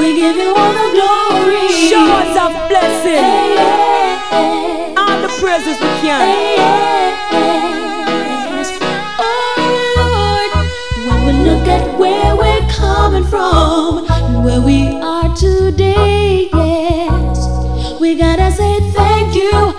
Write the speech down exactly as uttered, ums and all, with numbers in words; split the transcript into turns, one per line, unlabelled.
We give you all the glory.
Showers of blessing.
Hey, yeah, yeah.
All the praises we can.
Hey, yes. Oh Lord, when we look at where we're coming from and where we are today, yes, we gotta say thank you.